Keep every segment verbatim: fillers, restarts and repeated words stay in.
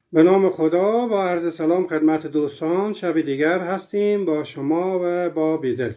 به نام خدا با عرض سلام خدمت دوستان، شب دیگر هستیم با شما و با بیدل.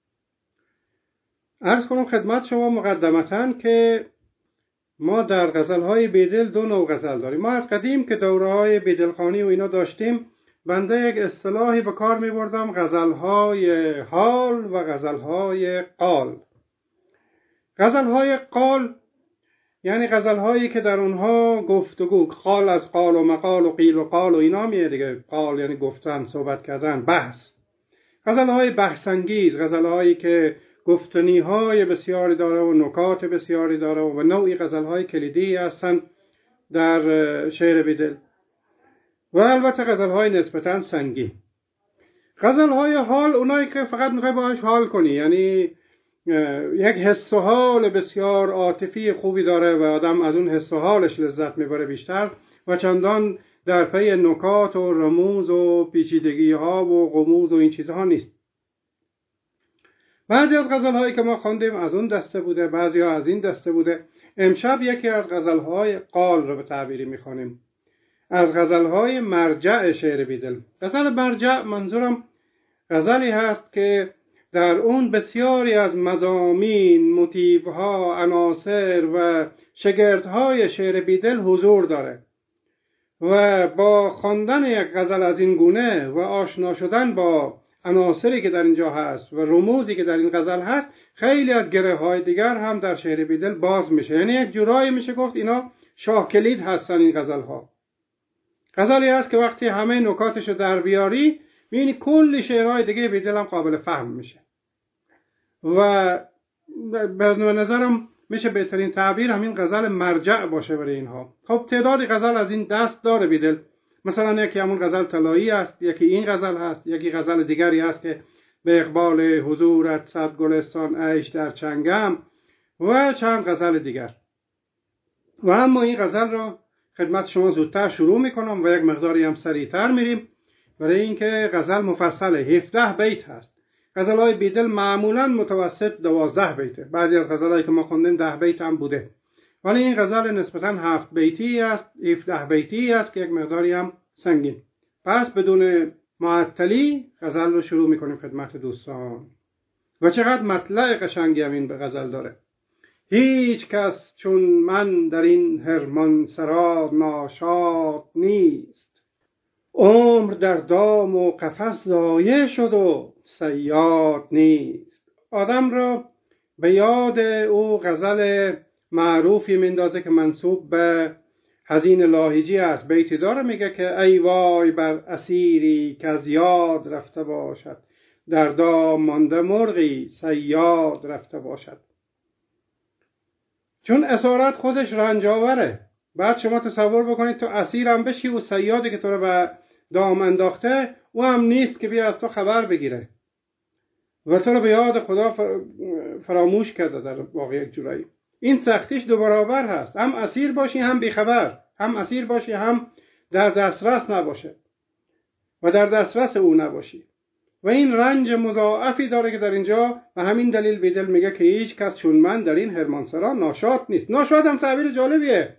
عرض کنم خدمت شما مقدمتاً که ما در غزلهای بیدل دو نوع غزل داریم. ما از قدیم که دوره‌های بیدلخوانی و اینا داشتیم، بنده یک اصطلاحی به کار می بردم، غزلهای حال و غزلهای قال. غزلهای قال یعنی غزلهایی که در اونها گفتگو، قال از قال و مقال و قیل و قال و اینا میاد دیگه. قال یعنی گفتن، صحبت کردن، بحث. غزلهای بحث‌انگیز، غزلهایی که گفتنی‌های بسیاری داره و نکات بسیاری داره و نوعی غزلهای کلیدی هستن در شعر بیدل. و البته غزلهای نسبتاً سنگین. غزلهای حال اونایی که فقط میخوای باهاش حال کنی، یعنی یک حس و حال بسیار عاطفی خوبی داره و آدم از اون حس و حالش لذت میبره بیشتر و چندان در پی نکات و رموز و پیچیدگی ها و غموز و این چیزها نیست. بعضی از غزلهایی که ما خواندیم از اون دسته بوده، بعضی ها از این دسته بوده. امشب یکی از غزلهای قال رو به تعبیری میخوانیم، از غزلهای مرجع شعر بیدل. غزل مرجع منظورم غزلی هست که در اون بسیاری از مضامین، موتیف‌ها، عناصر و شگردهای شعر بیدل حضور داره و با خواندن یک غزل از این گونه و آشنا شدن با عناصری که در اینجا هست و رموزی که در این غزل هست، خیلی از گره‌های دیگر هم در شعر بیدل باز میشه. یعنی یک جورایی میشه گفت اینا شاه کلید هستن این غزل‌ها. غزلی هست که وقتی همه نکاتشو در بیاری می‌بینی کلی شعرهای دیگه بیدل هم قابل فهم میشه. و به نظرم میشه بهترین تعبیر همین غزل مرجع باشه برای اینها. خب تعدادی غزل از این دست داره بیدل. مثلا یکی همون غزل طلایی است، یکی این غزل هست، یکی غزل دیگری هست که به اقبال حضورت صد گلستان عیش در چنگم و چند غزل دیگر. و اما این غزل را خدمت شما زودتر شروع میکنم و یک مقداری هم سریعتر میریم، برای اینکه غزل مفصله، هفده بیت هست. غزلهای بیدل معمولاً متوسط دوازده بیته، بعضی از غزلهایی که ما خوندیم ده بیت هم بوده، ولی این غزل نسبتاً هفت بیتی است، هفده بیتی است که یک مقداری هم سنگین. پس بدون معطلی غزل رو شروع میکنیم خدمت دوستان. و چقدر مطلع قشنگی هم این به غزل داره. هیچ کس چون من در این حرمان سرا ناشاد نیست، عمر در دام و قفس ضایع شد و صیاد نیست. آدم را به یاد او غزل معروفی میندازه که منسوب به حزین لاهیجی است. بیتی داره میگه که ای وای بر اسیری که از یاد رفته باشد، در دام مانده مرغی صیاد رفته باشد. چون اسارت خودش رنجاوره. بعد شما تصور بکنید تو اسیرم بشی و صیادی که تو رو به دام انداخته او هم نیست که بیا از تو خبر بگیره و تو رو به یاد خدا فراموش کرده. در واقع یک جورایی این سختیش دو برابر هست، هم اسیر باشی هم بیخبر، هم اسیر باشی هم در دسترس نباشه و در دسترس او نباشی. و این رنج مضاعفی داره که در اینجا و همین دلیل بیدل میگه که هیچ کس چون من در این حرمانسرا ناشاد نیست. ناشاد هم تعبیر جالبیه.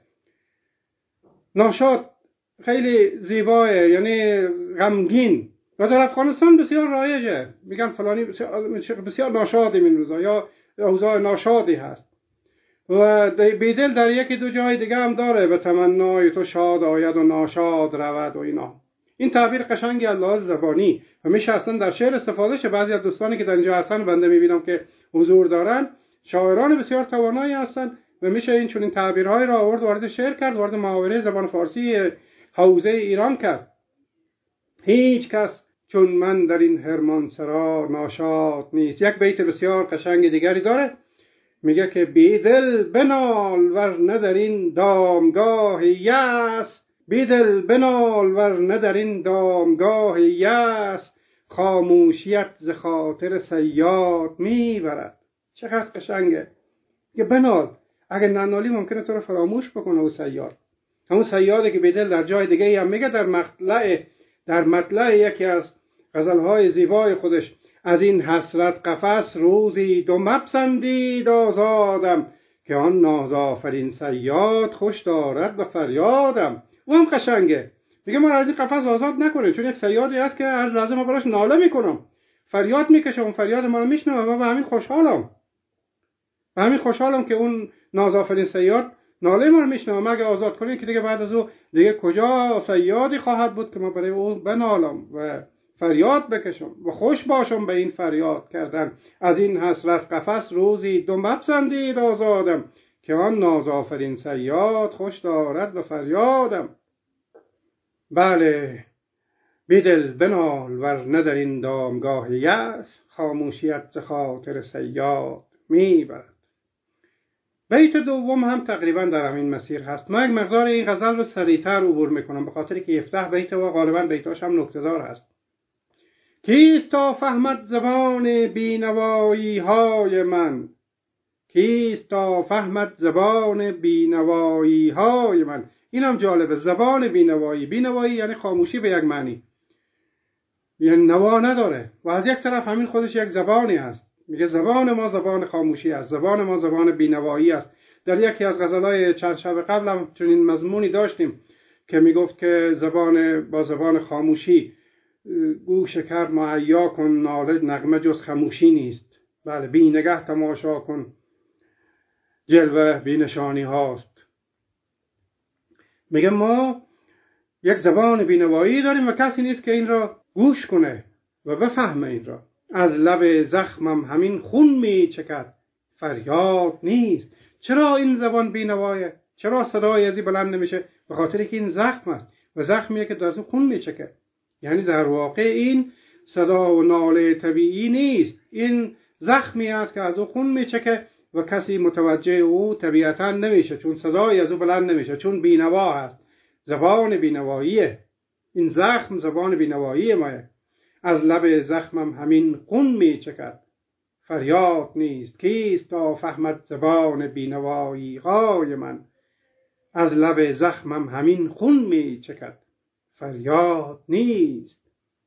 ناشاد خیلی زیباه، یعنی غمگین. و در افغانستان بسیار رایجه، میگن فلانی بسیار, بسیار ناشادیم این روزا، یا اوضاع ناشادی هست. و بیدل در یکی دو جای دیگه هم داره به تمنای تو شاد آید و ناشاد رود و اینا. این تعبیر قشنگی از لحاظ زبانی و میشه اصلا در شعر استفاده شه. بعضی از دوستانی که در اینجا هستن بنده میبینم که حضور دارن، شاعران بسیار توانایی هستن و میشه این چنین تعبیرهای را آورد وارد شعر کرد، وارد محاوره زبان فارسی حوزه ایران کرد. هیچ کس چون من در این حرمانسرا ناشاد نیست. یک بیت بسیار قشنگ دیگری داره، میگه که بیدل بنال ورنه در این دامگاه یأس، بیدل بنال ورنه در این دامگاه یأس، خاموشیت ز خاطر صیاد میبرد. چقدر قشنگه که بنال، اگه ننالی ممکنه تو رو فراموش بکنه. او صیاد، همون صیاده که بیدل در جای دیگه هم میگه، در مطلع در مطلع یکی از غزلهای زیبای خودش، از این حسرت قفس روزی دو مپسندید آزادم، که آن نازآفرین صیاد خوش دارد و فریادم. او هم قشنگه. میگه ما از این قفس آزاد نکنه، چون یک صیادی هست که هر لحظه ما براش ناله میکنم، فریاد میکشه، اون فریاد ما رو میشنوه و به همین خوشحالم. به همین خوشحالم که اون نازآفرین صیاد ناله ما رو میشنوه. مگه آزاد کنین که دیگه بعد از او دیگه کجا صیادی خواهد بود که ما برای او بنالم و فریاد بکشم و خوش باشم به این فریاد کردن. از این حسرت قفس روزی دو مپسندید آزادم، که آن نازآفرین صیاد خوش دارد و فریادم. بله بیدل بنال ور ندر این دامگاه یأس، خاموشیت ز خاطر صیاد میبرد. بیت دوم هم تقریبا در همین مسیر هست. من یک مقدار این غزل رو سریعتر عبور میکنم به خاطر که هفده بیت و غالبا بیتاش هم نکته‌دار هست. کیست تا فهمد زبان بینوایی های من، کیست تا فهمد زبان بینوایی های من. این هم جالبه، زبان بینوایی. بینوایی یعنی خاموشی به یک معنی، یعنی نوا نداره و از یک طرف همین خودش یک زبانی هست. میگه زبان ما زبان خاموشی است، زبان ما زبان بینوایی است. در یکی از غزلهای چند شب قبل هم چنین مضمونی داشتیم که میگفت که زبان با زبان خاموشی گوش کرد معیا کن، ناله نغمه جز خاموشی نیست. بله، بی نگه تماشا کن، جلوه بی نشانی هاست. میگه ما یک زبان بینوایی داریم و کسی نیست که این را گوش کنه و بفهمه این را. از لب زخمم همین خون می چکد، فریاد نیست. چرا این زبان بینوایه؟ چرا صدای ازی بلند نمیشه؟ به خاطر که این زخم است و زخمیه که در خون می چکه. یعنی در واقع این صدا و ناله طبیعی نیست، این زخمی است که از او خون می چکه و کسی متوجه او طبیعتا نمیشه، چون صدای از او بلند نمیشه، چون بینوا هست. زبان بینواییه این زخم، زبان بینوایی مایه. از لب زخمم همین خون می چکد، فریاد نیست. کیست تا فهمد زبان بینوایی های من، از لب زخمم همین خون می چکد، فریاد نیست.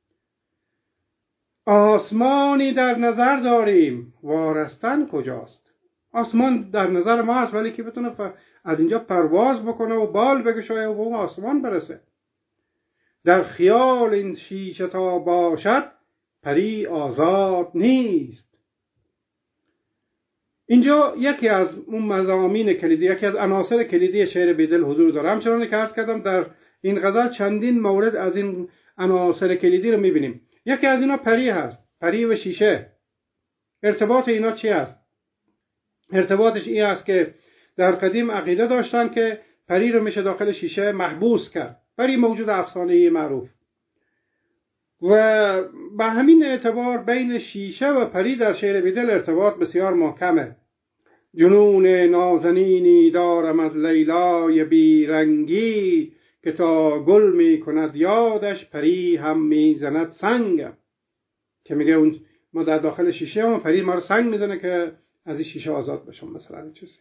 آسمانی در نظر داریم، وارستن کجاست؟ آسمان در نظر ما هست، ولی که بتونه از اینجا پرواز بکنه و بال بگشاید و به اون آسمان برسه. در خیال این شیشه تا باشد، پری آزاد نیست. اینجا یکی از اون مضامین کلیدی، یکی از عناصر کلیدی شعر بیدل حضور داره. همچنان که عرض کردم در این غزل چندین مورد از این عناصر کلیدی رو میبینیم. یکی از اینا پری هست، پری و شیشه. ارتباط اینا چی است؟ ارتباطش این است که در قدیم عقیده داشتن که پری رو میشه داخل شیشه محبوس کرد. پری موجود افسانه‌ای معروف و به همین اعتبار بین شیشه و پری در شعر بیدل ارتباط بسیار محکمه. جنون نازنینی دارم از لیلای بیرنگی، که تا گل می کند یادش پری هم می زند سنگم. که میگه اون ما در داخل شیشه هم پری ما رو سنگ میزنه که از این شیشه آزاد بشم، مثلا این چیزی،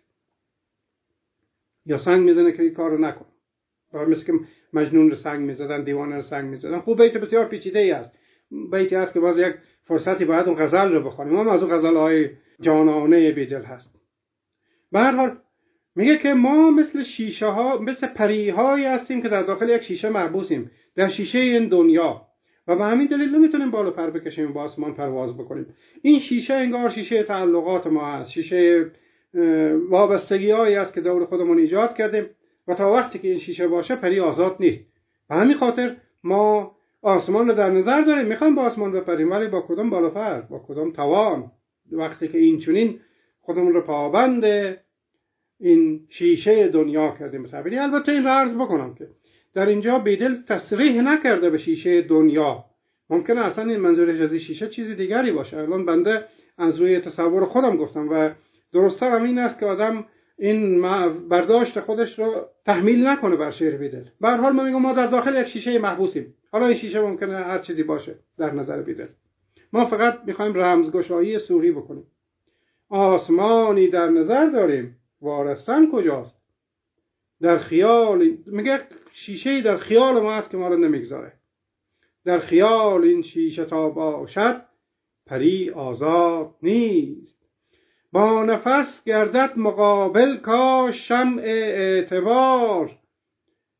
یا سنگ میزنه که این کار رو نکن. مثل که مجنون رو سنگ میزدن، دیوانه رو سنگ میزدن. خوب بیت بسیار پیچیده ای است، بیتی است که باز یک فرصتی باید اون غزل رو بخونیم. هم از اون غزل‌های جانانه بیدل هست. به هر حال میگه که ما مثل شیشه ها، مثل پری هایی هستیم که در داخل یک شیشه محبوسیم، در شیشه این دنیا، و به همین دلیل نمیتونیم بالا پر بکشیم و با آسمان پرواز بکنیم. این شیشه انگار شیشه تعلقات ما هست، شیشه وابستگی هایی است که دور خودمون ایجاد کردیم و تا وقتی که این شیشه باشه پری آزاد نیست. به همین خاطر ما آسمان رو در نظر داریم، میخوایم با آسمان بپریم، ولی با کدام بالا پر، با کدام توان؟ وقتی که این چنین خودمون رو پابند این شیشه دنیا کردیم. تعبیری البته این رو عرض بکنم که در اینجا بیدل تصریح نکرده به شیشه دنیا. ممکنه اصلا این منظورش از این شیشه چیزی دیگری باشه. الان بنده از روی تصور خودم گفتم و درست‌تر هم این است که آدم این برداشت خودش رو تحمیل نکنه بر شعر بیدل. به هر حال ما میگم ما در داخل یک شیشه محبوسیم. حالا این شیشه ممکنه هر چیزی باشه در نظر بیدل. ما فقط میخوایم رمزگشایی سوری بکنیم. آسمانی در نظر داریم، وارستن کجاست؟ در خیال، میگه شیشه در خیال ما هست که ما رو نمیگذاره. در خیال این شیشه تا باشد، پری آزاد نیست. با نفس گردد مقابل کاش شمع اعتبار،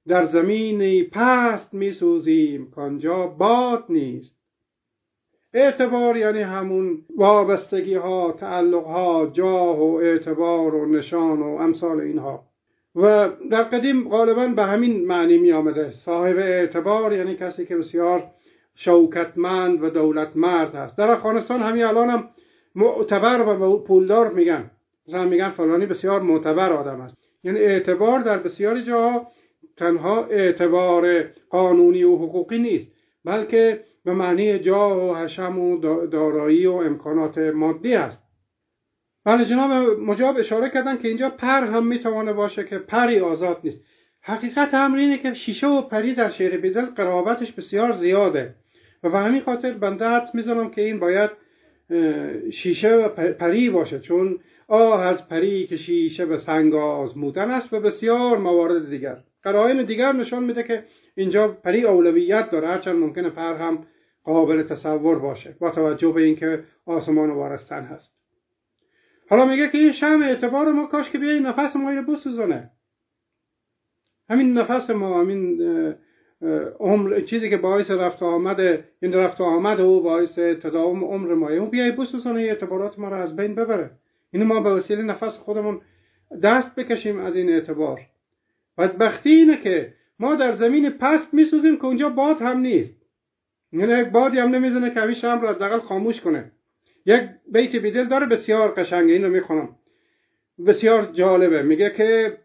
در زمینی پست می سوزیم کانجا باد نیست. اعتبار یعنی همون وابستگی ها، تعلق ها، جاه و اعتبار و نشان و امثال اینها. و در قدیم غالبا به همین معنی می آمده. صاحب اعتبار یعنی کسی که بسیار شوکتمند و دولتمرد هست. در افغانستان همین الان هم معتبر و پولدار میگن، مثلا میگن فلانی بسیار معتبر آدم است. یعنی اعتبار در بسیاری جاها تنها اعتبار قانونی و حقوقی نیست، بلکه به معنی جاه و حشم و دارایی و امکانات مادی است. بله جناب مجاب اشاره کردن که اینجا پر هم میتوانه باشه که پری آزاد نیست. حقیقت امر اینه که شیشه و پری در شعر بیدل قرابتش بسیار زیاده و به همین خاطر بنده حدس میزنم که این باید شیشه و پری باشه، چون آه از پری که شیشه به سنگ آزمودن است و بسیار موارد دیگر. قرائن دیگر نشان میده که اینجا پری اولویت داره، هرچند ممکنه پر هم قابل تصور باشه با توجه به اینکه آسمان وارستن هست. حالا میگه که این شمع اعتبار ما کاش که بیایی نفس ما رو بسوزونه. همین نفس ما، همین عمر، چیزی که باعث رفت آمد این رفت آمد و باعث تداوم عمر ما، اون بیای بسوزونه اعتبارات ما رو از بین ببره. اینو ما به وسیله نفس خودمون دست بکشیم از این اعتبار. بدبختی اینه که ما در زمین پست میسوزیم که اونجا باد هم نیست. یعنی یک بادی هم نمیزنه که همین شمع رو حداقل خاموش کنه. یک بیت بیدل داره بسیار قشنگه، اینو میخونم، بسیار جالبه. میگه که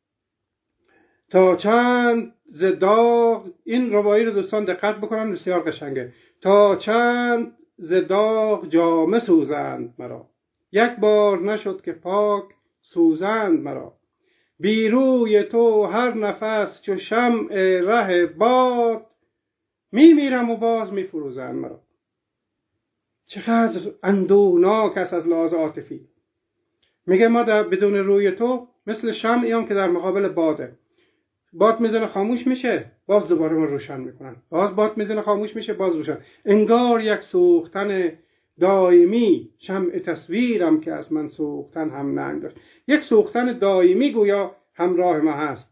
تا چند ز داغ، این روایی رو دوستان دقت بکنن بسیار قشنگه، تا چند ز داغ جامه سوزند مرا، یک بار نشد که پاک سوزند مرا، بی روی تو هر نفس چو شمع ره باد، می میرم و باز می فروزند مرا. چقدر اندوهناک است از لحاظ عاطفی. میگه ما در بدون روی تو مثل شمعی هم که در مقابل باده، باد میزنه خاموش میشه، باز دوباره ما روشن میکنن، باز باد میزنه خاموش میشه، باز روشن. انگار یک سوختن دائمی، شمع تصویرم که از من سوختن هم ننگ داشت. یک سوختن دائمی گویا همراه ما هست.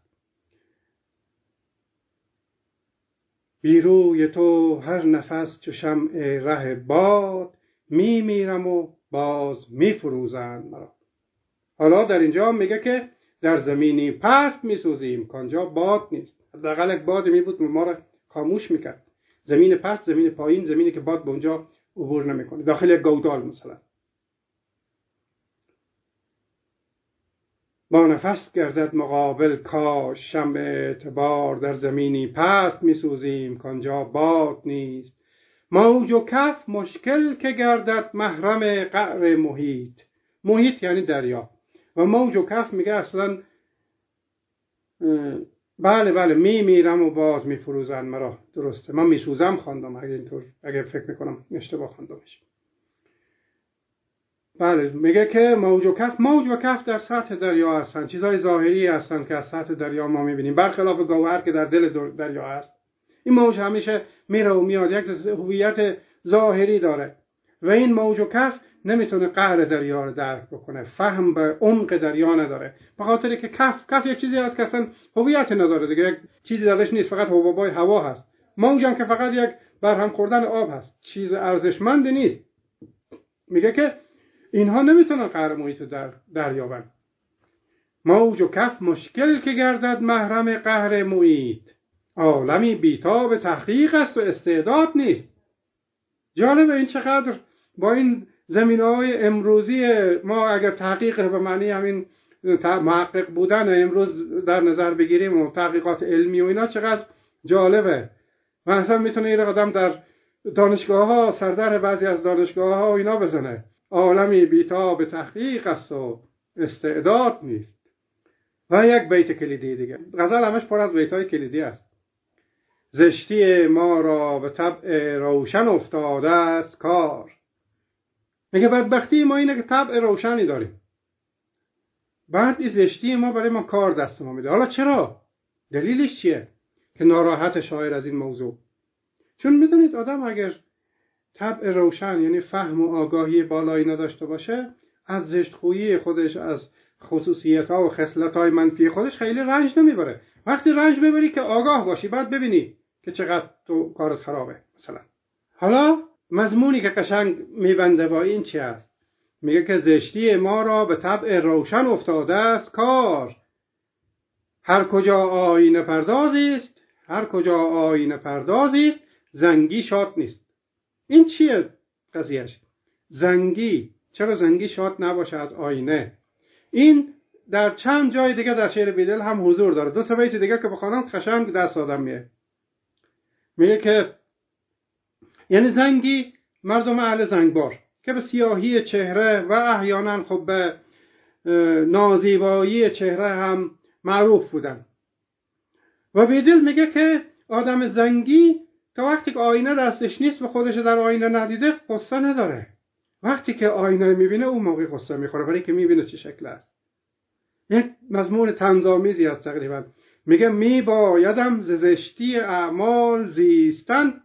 بی روی تو هر نفس چو شمع ره باد، می میرم و باز می فروزند مرا. حالا در اینجا میگه که در زمینی پست می سوزیم کانجا باد نیست. حداقل یک باد می بود ما را خاموش میکرد. زمین پست، زمین پایین، زمینی که باد به اونجا عبور نمیکنه، داخل یک گودال مثلا. با نفس گردد مقابل کاش شمع اعتبار، در زمینی پست می سوزیم کانجا باد نیست. موج و کف مشکل که گردد محرم قعر محیط. محیط یعنی دریا و موج و کف میگه اصلا بله بله می میرم و باز می فروزن مرا. درسته، من می سوزم خواندم، اگه اینطور اگه فکر میکنم اشتباه خواندمش. بله میگه که موج و کف، موج و کف در سطح دریا هستن، چیزهای ظاهری هستن که از سطح دریا ما میبینیم، برخلاف گوهر که در دل دریا هست. این موج همیشه میره و میاد، یک هویت ظاهری داره و این موج و کف نمیتونه قعر دریا رو درک بکنه، فهم به عمق دریا نداره، به خاطر که کف کف یک چیزی هست که اصلا هویت نداره دیگه، یک چیزی درش نیست، فقط حبابای هوا هست. موج هم که فقط یک برهم خوردن آب هست، چیز ارزشمند نیست. میگه که اینها نمیتونن قعر محیط در دریابن. موج و کف مشکل که گردد محرم قهر محیط، عالمی بیتاب تحقیق است و استعداد نیست. جالبه این چقدر با این زمینه‌های امروزی ما اگر تحقیق به معنی همین محقق بودن امروز در نظر بگیریم و تحقیقات علمی و اینا، چقدر جالبه. مثلا میتونه این قدم در دانشگاه ها، سردر بعضی از دانشگاه ها و اینا بزنه، عالمی بیتاب تحقیق است و استعداد نیست. و یک بیت کلیدی دیگه، غزل همش پر از بیت‌های کلیدی است. زشتی ما را به طبع روشن افتاده است کار. میگه بدبختی ما اینه که طبع روشنی داریم، بعد این زشتی ما برای ما کار دست ما میده. حالا چرا؟ دلیلش چیه که ناراحت شاعر از این موضوع؟ چون میدونید آدم اگر طبع روشن یعنی فهم و آگاهی بالایی نداشته باشه، از زشتخویی خودش، از خصوصیت‌ها و خصلت‌های منفی خودش خیلی رنج نمیبره. وقتی رنج ببری که آگاه باشی، بعد ببینی که چقدر تو کارت خرابه. مثلا حالا مضمونی که قشنگ میبنده با این چی است؟ میگه که زشتی ما را به طبع روشن افتاده است کار، هر کجا آینه پردازی است، هر کجا آینه پردازی است، زنگی شاد نیست. این چیه قضیهش؟ زنگی، چرا زنگی شاد نباشه از آینه؟ این در چند جای دیگه در شعر بیدل هم حضور داره. دو سه بیت دیگه که بخونم قشنگ دست آدم میه. میگه که یعنی زنگی مردم اهل زنگبار که به سیاهی چهره و احیانا خب به نازیبایی چهره هم معروف بودن. و بیدل میگه که آدم زنگی تا وقتی که آینه دستش نیست و خودش در آینه ندیده قصه نداره. وقتی که آینه میبینه اون موقع قصه میخوره، برای که میبینه چه شکل است. یک مضمون طنزآمیزی است تقریبا. میگه می بایدم ز زشتی اعمال زیستن،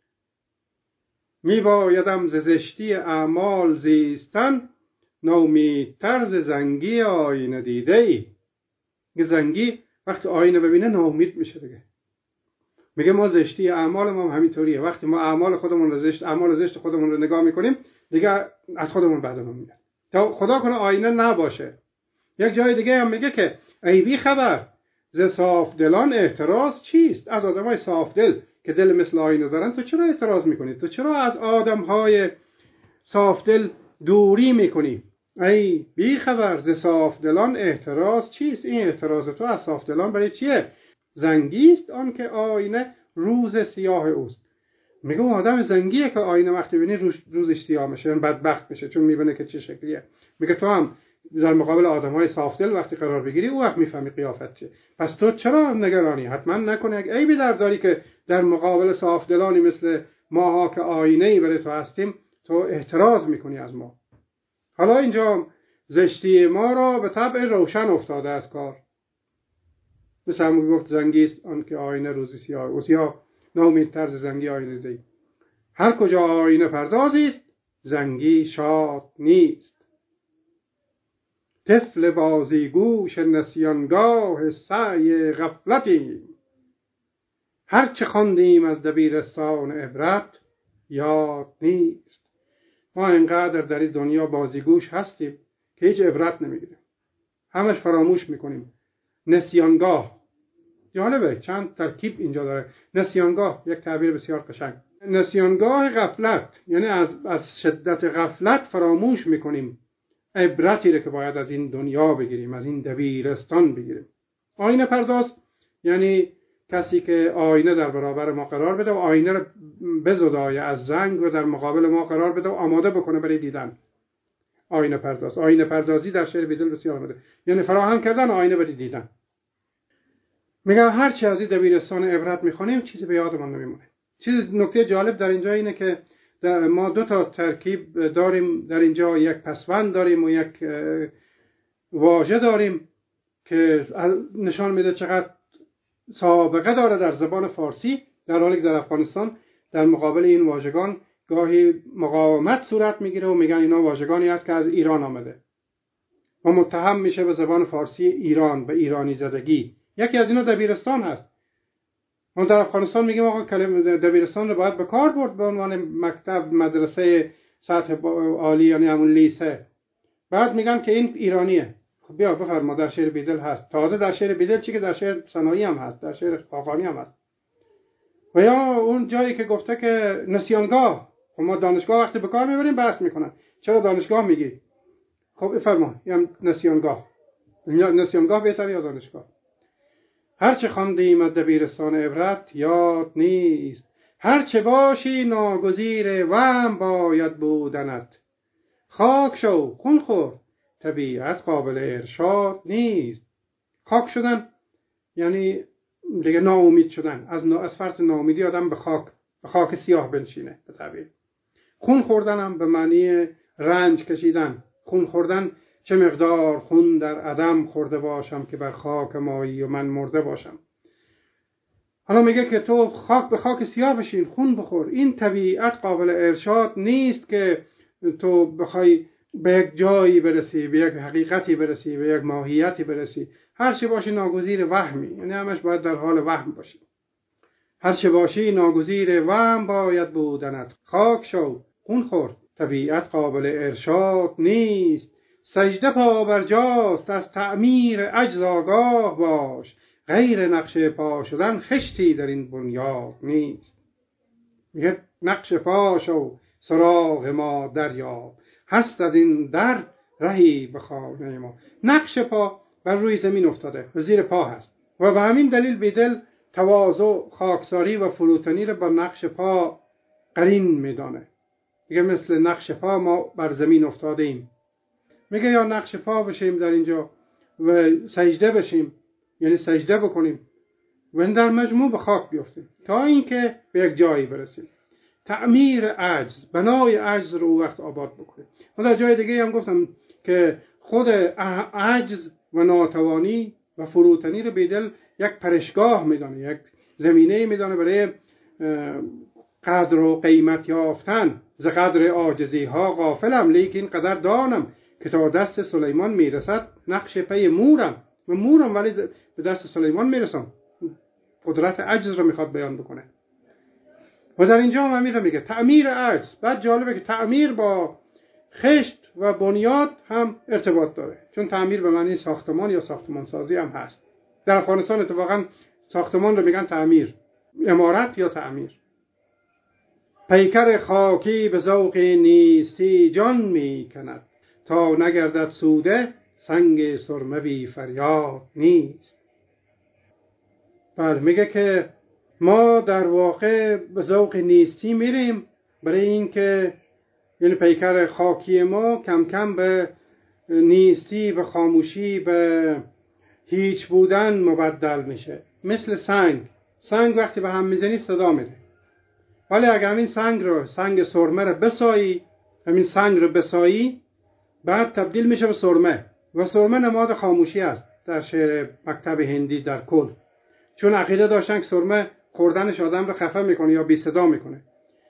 می بایدم ز زشتی اعمال زیستن، ناامیدتر ز زنگی آینه دیده ای. زنگی وقتی آینه ببینه ناامید میشه دیگه. میگه ما زشتی اعمال ما هم همینطوریه. وقتی ما اعمال خودمون رو زشت اعمال زشت خودمون رو نگاه میکنیم دیگه از خودمون بدمون میاد. تا خدا کنه آینه نباشه. یک جای دیگه هم میگه که ای بی خبر ز صاف دلان اعتراض چیست؟ از آدمای صاف دل که دل مثل آینه دارن تو چرا اعتراض میکنی؟ تو چرا از آدمهای صاف دل دوری میکنی؟ ای بی خبر ز صاف دلان اعتراض چیست؟ این اعتراض تو از صاف دلان برای چیه؟ زنگی است آن که آینه روز سیاه اوست. میگه اون آدم زنگیه که آینه وقتی ببینی روز روزش سیاه میشه، بدبخت میشه چون میبینه که چه شکلیه. میگه تو هم در مقابل آدمای صاف دل وقتی قرار بگیری اون وقت میفهمی قیافت چیه. پس تو چرا نگرانی؟ حتما نکنه یک عیبی در داری که در مقابل صاف دلانی مثل ماها که آینه‌ای برای تو هستیم تو اعتراض میکنی از ما. حالا اینجا زشتی ما را به طبع روشن افتاده از کار. مثل همون گفت زنگی است آن که آینه روزی سیاه اوست، یا ناامیدتر ز زنگی آینه دی. هر کجا آینه پردازی است زنگی شاد نیست. طفل بازیگوش نسیانگاه سعی غفلتیم، هر چه خواندیم از دبیرستان عبرت یاد نیست. ما اینقدر در این دنیا بازیگوش هستیم که هیچ عبرت نمیگیریم، همش فراموش میکنیم. نسیانگاه جالبه، چند ترکیب اینجا داره. نسیانگاه یک تعبیر بسیار قشنگ. نسیانگاه غفلت یعنی از از شدت غفلت فراموش میکنیم عبرتی رو که باید از این دنیا بگیریم، از این دبیرستان بگیریم. آینه پرداز یعنی کسی که آینه در برابر ما قرار بده و آینه رو بزدایه از زنگ و در مقابل ما قرار بده و آماده بکنه برای دیدن. آینه پرداز، آینه پردازی در شعر بیدل بسیار آمده، یعنی فراهم کردن آینه برای دیدن. میگه هر چی از این دبیرستان عبرت میخونیم چیزی به یادمون نمیمونه. چیز نکته جالب در اینجا اینه که ما دو تا ترکیب داریم در اینجا، یک پسوند داریم و یک واژه داریم که نشان میده چقدر سابقه داره در زبان فارسی، در حالی که در افغانستان در مقابل این واژگان گاهی مقاومت صورت میگیره و میگن اینا واژگانی هست که از ایران آمده و متهم میشه به زبان فارسی ایران، به ایرانی زدگی. یکی از اینا دبیرستان هست. ما در افغانستان میگیم آقا کلمه دبیرستان رو باید به کار برد به عنوان مکتب، مدرسه سطح عالی، یعنی همون لیسه. بعد میگن که این ایرانیه. خب بیا بفرما در شعر بیدل هست. تازه در شعر بیدل چی که در شعر سنایی هم هست، در شعر خاقانی هم هست. و یا اون جایی که گفته که نسیانگاه، خب ما دانشگاه وقتی به کار میبریم بحث میکنن چرا دانشگاه میگی؟ خب بفرما یا نسیانگاه، یا نسیانگاه بهتره یا دانشگاه. هرچه خواندیم از دبیرستان عبرت یاد نیست، هرچه باشی ناگزیر وهم باید بودنت. خاک شو خون خور طبیعت قابل ارشاد نیست. خاک شدن یعنی دیگه ناامید شدن، از از فرط ناامیدی آدم به خاک به خاک سیاه بنشینه به تعبیر. خون خوردن هم به معنی رنج کشیدن. خون خوردن، چه مقدار خون در عدم خورده باشم که بر خاک مایی و من مرده باشم. حالا میگه که تو خاک به خاک سیاه بشین، خون بخور. این طبیعت قابل ارشاد نیست که تو بخوای به یک جایی برسی، به یک حقیقتی برسی، به یک ماهیتی برسی. هر چه باشی ناگزیر وهمی، یعنی همش باید در حال وهم باشی. هر چه باشی ناگزیر وهم باید بودنت، خاک شو خون خورد طبیعت قابل ارشاد نیست. سجده پا بر جاست از تعمیر عجز آگاه باش، غیر نقش پا شدن خشتی در این بنیاد نیست. میگه نقش پا شو سراغ ما دریاب، هست از این در رهی به خانه ما. نقش پا بر روی زمین افتاده و زیر پا هست و به همین دلیل بیدل تواضع، خاکساری و فروتنی رو با نقش پا قرین میدانه. میگه مثل نقش پا ما بر زمین افتاده ایم. میگه یا نقش پا بشیم در اینجا و سجده بشیم، یعنی سجده بکنیم و در مجموع به خاک بیفتیم تا اینکه به یک جایی برسیم. تعمیر عجز، بنای عجز رو وقت آباد بکنیم. و در جای دیگه هم گفتم که خود عجز و ناتوانی و فروتنی رو بیدل یک پرشگاه میدانه، یک زمینه میدانه برای قدر و قیمت یافتن. ز قدر عاجزی ها غافلم، لیکن قدر دانم که تا دست سلیمان میرسد نقش پی مورم. و مورم ولی به دست سلیمان میرسم. قدرت عجز رو میخواد بیان بکنه و در اینجا هم همین رو میگه تعمیر عجز. بعد جالبه که تعمیر با خشت و بنیاد هم ارتباط داره، چون تعمیر به معنی ساختمان یا ساختمان سازی هم هست. در افغانستان اتفاقا ساختمان رو میگن تعمیر، عمارت یا تعمیر. پیکر خاکی به ذوق نیستی جان میکند، تا نگردد سوده سنگ سرمه بی فریاد نیست. بله، میگه که ما در واقع به ذوق نیستی میریم برای اینکه یعنی پیکر خاکی ما کم کم به نیستی، به خاموشی، به هیچ بودن مبدل میشه. مثل سنگ، سنگ وقتی به هم میزنی صدا میده، ولی اگر همین سنگ رو، سنگ سرمه رو بسایی، همین سنگ رو بسایی، بعد تبدیل میشه به سرمه و سرمه نماد خاموشی است در شعر مکتب هندی در کل، چون عقیده داشتن که سرمه خوردنش آدم رو خفه میکنه یا بی صدا میکنه.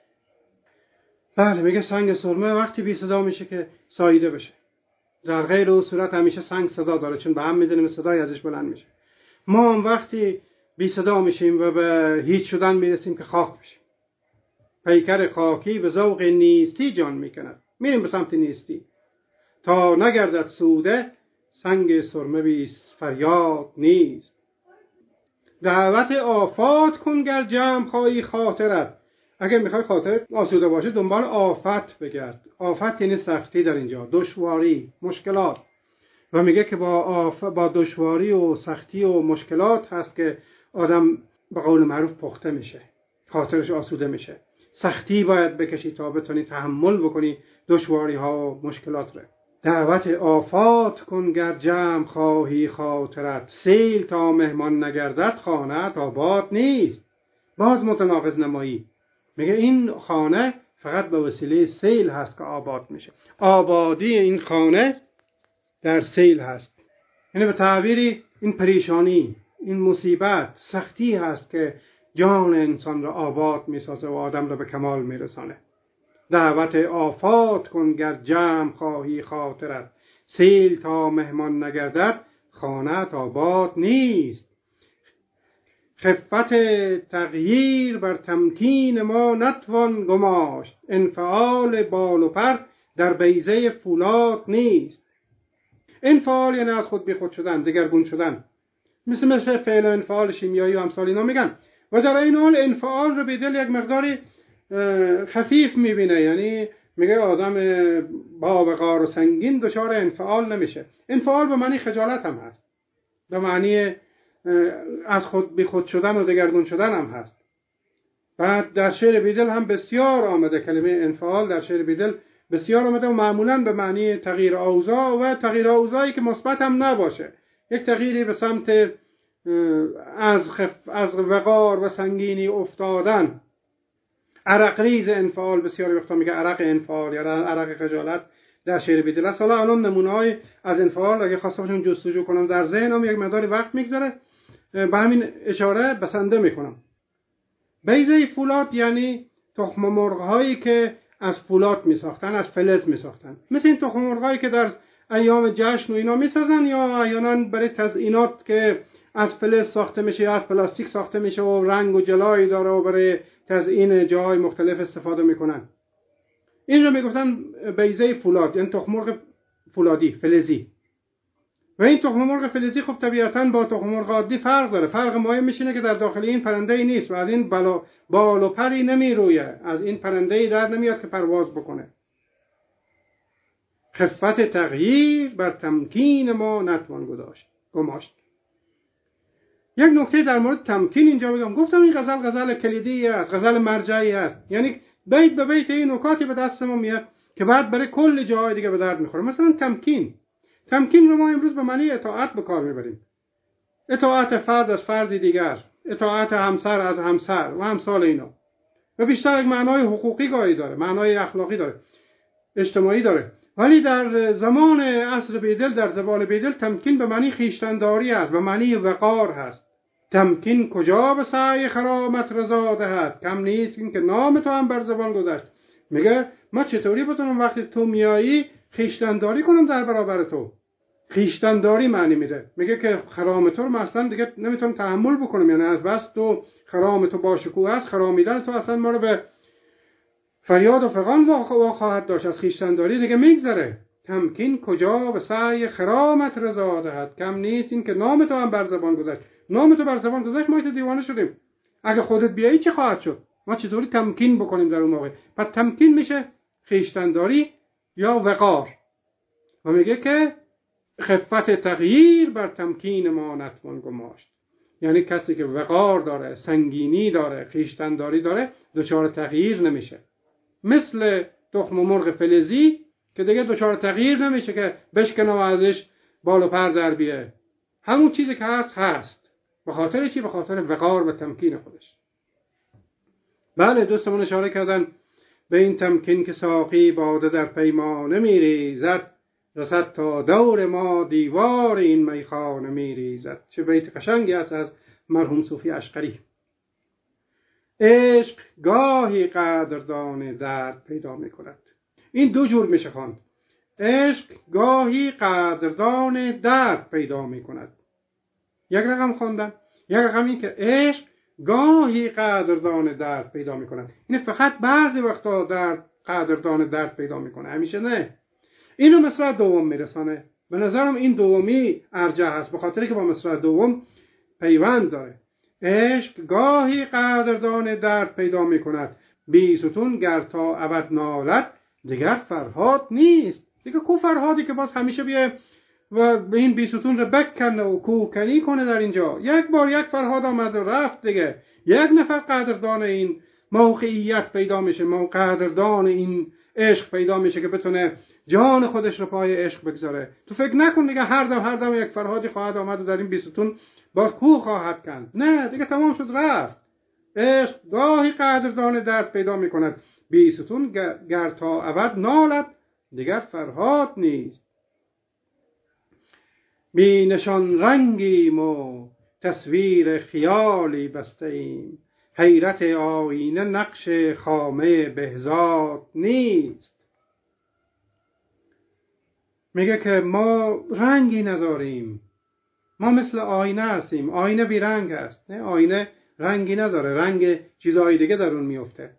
بله، میگه سنگ سرمه وقتی بی صدا میشه که ساییده بشه. در غیر اون صورت همیشه سنگ صدا داره، چون به هم میزنیم صدای ازش بلند میشه. ما هم وقتی بی صدا میشیم و به هیچ شدن میرسیم که خاک بشیم. پیکر خاکی به ذوق نیستی جان میکند، میریم به سمت نیستی. تا نگردد سوده سنگ سرمه بی فریاد نیست. دعوت آفات کن گر جمع خواهی خاطرت. اگر میخوای خاطرت آسوده باشه دنبال آفت بگرد. آفت یعنی سختی، در اینجا دشواری، مشکلات. و میگه که با آف... با دشواری و سختی و مشکلات هست که آدم به قول معروف پخته میشه، خاطرش آسوده میشه. سختی باید بکشی تا بتونی تحمل بکنی دشواری ها و مشکلات رو. دعوت آفات کن گر جمع خواهی خاطرت، سیل تا مهمان نگردد خانه آباد نیست. باز متناقض نمایی. میگه این خانه فقط به وسیله سیل هست که آباد میشه. آبادی این خانه در سیل هست، یعنی به تعبیری این پریشانی، این مصیبت، سختی هست که جان انسان را آباد میسازه و آدم را به کمال میرسانه. دعوت آفات کن گر جمع خواهی خاطرت، سیل تا مهمان نگردد خانه آباد نیست. خفت تغییر بر تمکین ما نتوان گماشت، انفعال بال و پر در بیضه فولاد نیست. انفعال یعنی از خود بی خود شدن، دگرگون شدن، مثل مثل فعل انفعال شیمیایی و امثال اینا میگن. و در این حال انفعال رو بیدل یک مقداری خفیف میبینه، یعنی میگه آدم با وقار و سنگین دچار انفعال نمیشه. انفعال به معنی خجالت هم هست، به معنی از خود بی خود شدن و دگرگون شدن هم هست. بعد در شعر بیدل هم بسیار آمده کلمه انفعال، در شعر بیدل بسیار آمده و معمولاً به معنی تغییر اوضاع و تغییر اوضاعی که مثبت هم نباشه، یک تغییری به سمت از خف از وقار و سنگینی افتادن. عرق ریز انفعال بسیاری وقتا میگه عرق انفعال یا عرق خجالت در شعر بیدل است. حالا الان نمونه‌های از انفعال اگه خواستم باشم جستجو کنم در ذهنم یک مقداری وقت میگذره، به همین اشاره بسنده میکنم. بیضه فولاد یعنی تخم مرغ هایی که از فولاد میساختن، از فلز میساختن، مثل این تخم مرغ هایی که در ایام جشن و اینا میسازن یا احیانا برای تزیینات که از فلز ساخته میشه یا از پلاستیک ساخته میشه و رنگ و جلایی داره و برای تزیین جاهای مختلف استفاده میکنن. این رو میگفتن بیضه فولاد، یعنی تخم مرغ فولادی فلزی. و این تخم مرغ فلزی خب طبیعتاً با تخم مرغ عادی فرق داره. فرق مهمش اینه که در داخل این پرنده ای نیست و از این بالا بال و پری نمیرویه، از این پرنده ای در نمیاد که پرواز بکنه. خفت تغییر بر تمکین ما نتوان گذاشت گماشت. یک نکته در مورد تمکین اینجا بگم. گفتم این غزل غزل کلیدی است، غزل مرجعی است، یعنی بیت به بیت این نکاتی به دست ما میاد که بعد برای کل جاهای دیگه به درد میخوره. مثلا تمکین تمکین رو ما امروز به معنی اطاعت به کار میبریم. اطاعت فرد از فردی دیگر، اطاعت همسر از همسر و امثال اینا. و بیشتر یک معنای حقوقی گاهی داره، معنای اخلاقی داره، اجتماعی داره. ولی در زمان عصر بیدل، در زبان بیدل، تمکین به معنی خیشتنداری است، به معنی وقار هست. تمکین کجا به سعی خرامت رضا دهد، کم نیست این که نام تو هم بر زبان گذشت. میگه ما چطوری بتونم وقتی تو میایی خیشتنداری کنم در برابر تو. خیشتنداری معنی میده، میگه که خرام تو رو اصلا دیگه نمیتونم تحمل بکنم، یعنی از بس تو خرام تو با شکوه است، خرامیدن تو اصلا ما رو به فریاد و فغان واقع خواهد داشت، از خیشتنداری دیگه میگذره. تمکین کجا به سعی خرامت رضا دهد، کم نیست این که نام تو هم بر زبان گذشت. نام تو بر زبان گذشت، ما تو دیوانه شدیم. اگه خودت بیایی چه خواهد شد؟ ما چطوری تمکین بکنیم در اون موقع؟ پس تمکین میشه خیشتنداری یا وقار. و میگه که خفت تغییر بر تمکین ما نتوان گماشت، یعنی کسی که وقار داره، سنگینی داره، خیشتنداری داره، دچار تغییر نمیشه. مثل تخم مرغ فلزی که دیگه دچار تغییر نمیشه که بشکنه و ازش بال و پر در بیه. همون چیزی که هست هست. به خاطر چی؟ به خاطر وقار و تمکین خودش. بله، دوستمون اشاره کردن به این تمکین که ساقی باده در پیمانه میریزد، رسد تا دور ما دیوار این میخانه میریزد. چه بیت قشنگی است از مرحوم صوفی اشقری. عشق گاهی قدردان درد پیدا میکند. این دو جور میشه خواند. عشق گاهی قدردان درد پیدا میکند. یک رقم خواندم. یک رقم این که عشق گاهی قدردان درد پیدا میکند. این فقط بعضی وقتا درد قدردان درد پیدا میکنه، همیشه نه. اینو مصرع دوم میرسانه. به نظرم این دومی ارجح هست، به خاطر که با مصرع دوم پیوند داره. عشق گاهی قدردان درد پیدا میکند، بی ستون گر تا ابد نالد دیگر فرهاد نیست. دیگه کو فرهادی که باز همیشه بیه و به این بی ستون رو بکنه و کوکنی کنه در اینجا. یک بار یک فرهاد آمد و رفت دیگه. یک نفر قدردان این موقعیت پیدا میشه، قدردان این عشق پیدا میشه که بتونه جان خودش رو پای عشق بگذاره. تو فکر نکن دیگه هر دم هر دم یک فرهادی خواهد آمد و در این بی ستون باز کو خواهد کند. نه دیگه تمام شد رفت. عشق گاهی قدردان درد پیدا میکند، بی ستون گر تا ابد نالد دیگر فرهاد نیست. بی نشان رنگیم و تصویر خیالی بسته ایم، حیرت آینه نقش خامه بهزاد نیست. میگه که ما رنگی نداریم، ما مثل آینه هستیم. آینه بی رنگ هست. نه، آینه رنگی نداره، رنگ چیزهای دیگه در اون میفته.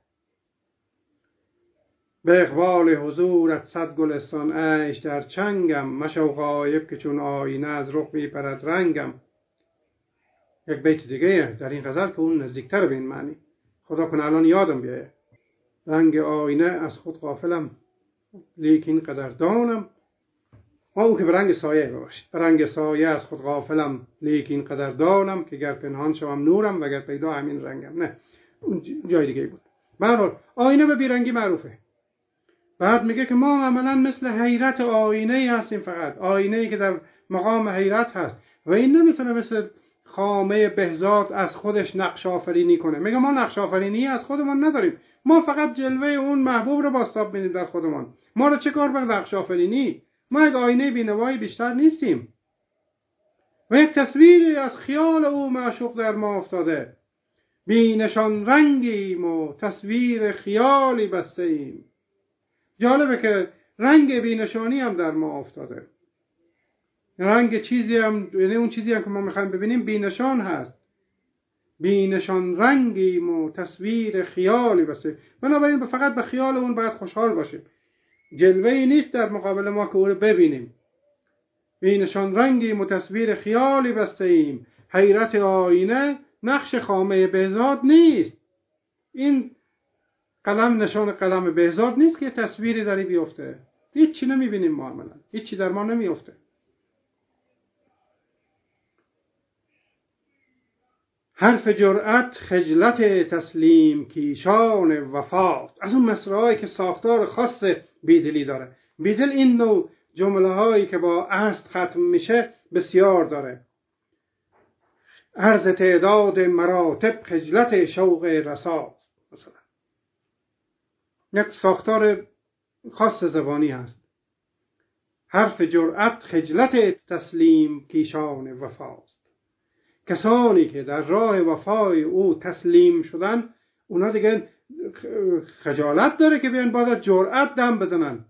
به اقبال حضورت صد گلستان عیش در چنگم، مشو غایب که چون آینه از رخ میپرد رنگم. یک بیت دیگه در این غزل که اون نزدیکتر به این معنی، خدا کنه الان یادم بیایه. رنگ آینه از خود غافلم لیکن قدردانم. ما اون که به رنگ سایه بباشید. به رنگ سایه از خود غافلم لیکن قدردانم، که گر پنهان شوم نورم وگر پیدا همین رنگم. نه، اون جای دیگه بود. به آینه به بیرنگی معروفه. بعد میگه که ما عملا مثل حیرت آینه‌ای هستیم، فقط آینه‌ای که در مقام حیرت هست و این نمیتونه مثل خامه بهزاد از خودش نقش آفرینی کنه. میگه ما نقش آفرینی از خودمون نداریم، ما فقط جلوه اون محبوب رو بازتاب بینیم در خودمون. ما رو چه کار به نقش آفرینی؟ ما یک آینه بینوایی بیشتر نیستیم و یک تصویری از خیال او معشوق در ما افتاده. بی نشان رنگیم و تصویر خیالی بسته ایم. جالبه که رنگ بی نشانی هم در ما افتاده. رنگ چیزی هم، یعنی اون چیزی هم که ما میخوایم ببینیم بی نشان هست. بی نشان رنگیم و تصویر خیالی بسته. بنابراین فقط به خیال اون باید خوشحال باشیم. جلوه‌ای نیست در مقابل ما که او رو ببینیم. بی نشان رنگیم و تصویر خیالی بسته ایم. حیرت آینه نقش خامه بهزاد نیست. این قلم نشان قلم بهزاد نیست که تصویری داری بیفته. هیچ چی نمیبینیم معاملا. هیچ چی در ما نمیفته. حرف جرأت خجلت تسلیم کیشان وفاست. از اون مصرعایی که ساختار خاص بیدلی داره. بیدل این نوع جمله هایی که با است ختم میشه بسیار داره. عرض تعداد مراتب خجلت شوق رساست. مثلا یک ساختار خاص زبانی هست. حرف جرأت خجلت تسلیم کیشان وفاست. کسانی که در راه وفای او تسلیم شدن، اونا دیگه خجالت داره که بیان بعد از جرأت دم بزنن.